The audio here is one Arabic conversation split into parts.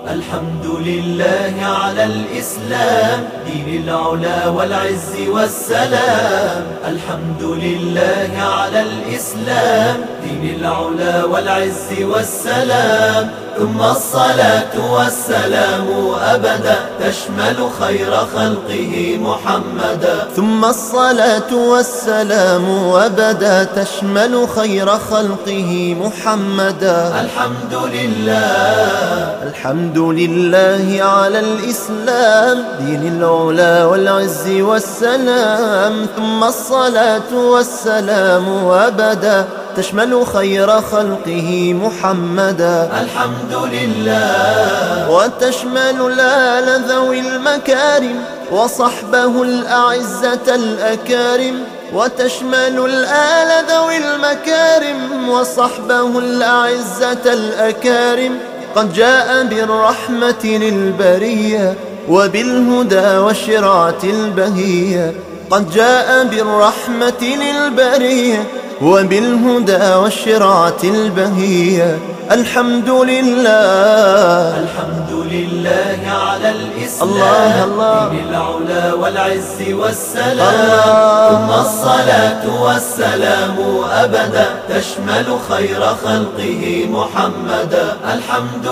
الحمد لله على الإسلام دين العلا والعز والسلام. الحمد لله على الإسلام دين العلا والعز والسلام. ثم الصلاة والسلام أبدا تشمل خير خلقه محمدا. ثم الصلاة والسلام أبدا تشمل خير خلقه محمدا. الحمد لله الحمد لله على الإسلام دين العلا والعز والسلام. ثم الصلاة والسلام أبدا تشمل خير خلقه محمدا. الحمد لله وتشمل الآل ذوي المكارم وصحبه الأعزة الأكارم. وتشمل الآل ذوي المكارم وصحبه الأعزة الأكارم. قد جاء بالرحمة للبرية وبالهدى والشرعة البهية. قد جاء بالرحمة للبرية وبالهدى والشرعة البهية. الحمد لله الحمد لله على الإسلام الله دين العلا والعز والسلام. ثم الصلاة والسلام أبدا تشمل خير خلقه محمدا. الحمد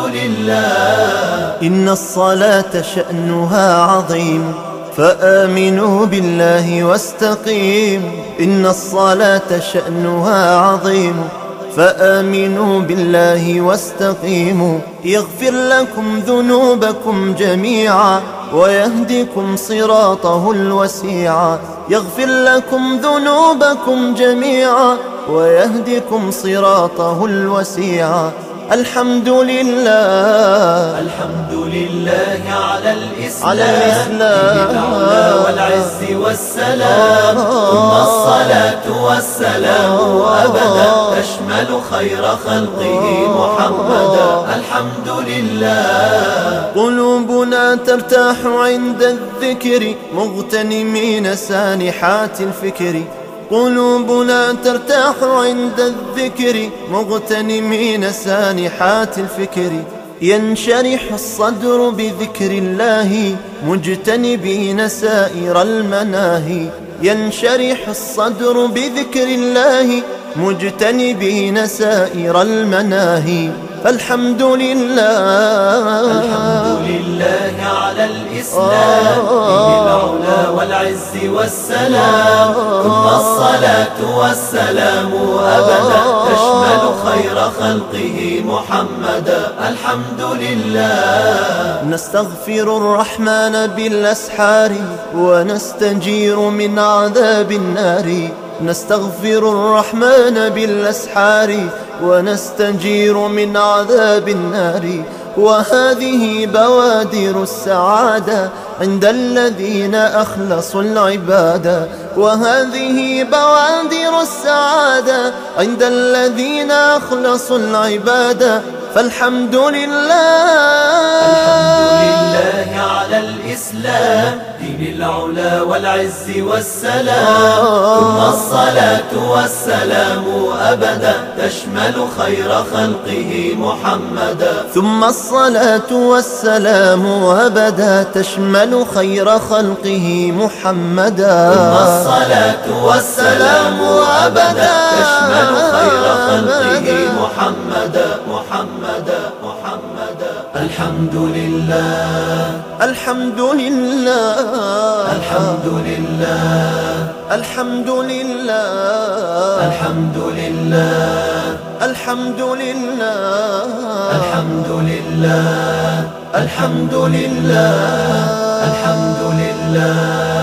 لله إن الصلاة شأنها عظيم فآمنوا بالله واستقيموا. إن الصلاة شأنها عظيم فآمنوا بالله واستقيموا. يغفر لكم ذنوبكم جميعا ويهدكم صراطه الوسيعا. يغفر لكم ذنوبكم جميعا ويهدكم صراطه الوسيعا. الحمد لله الحمد لله على الإسلام دين العلا والعز والسلام. ثم الصلاة والسلام أبدا تشمل خير خلقه محمدا. الحمد لله قلوبنا ترتاح عند الذكر مغتنمين سانحات الفكر. قلوبنا ترتاح عند الذكر مغتنمين سانحات الفكر. ينشرح الصدر بذكر الله مجتنبين سائر المناهي. ينشرح الصدر بذكر الله مجتنبين سائر المناهي. فالحمد لله الحمد لله على الإسلام دين العلا والعز والسلام. ثم الصلاة والسلام أبدا تشمل خير خلقه محمدا. الحمد لله نستغفر الرحمن بالأسحار ونستجير من عذاب النار. نستغفر الرحمن بالأسحار ونستجير من عذاب النار. وهذه بوادر السعادة عند الذين أخلصوا العبادة. وهذه بوادر السعادة عند الذين أخلصوا العبادة. فالحمد لله الحمد لله على الإسلام دين العلا والعز والسلام. ثم الصلاة والسلام أبدا تشمل خير خلقه محمدا. ثم الصلاة والسلام أبدا تشمل خير خلقه محمدا. ثم الصلاة والسلام أبدا تشمل خير خلقه محمدا محمدا محمدا. الحمد لله الحمد لله الحمد لله الحمد لله الحمد لله الحمد لله الحمد لله الحمد لله الحمد لله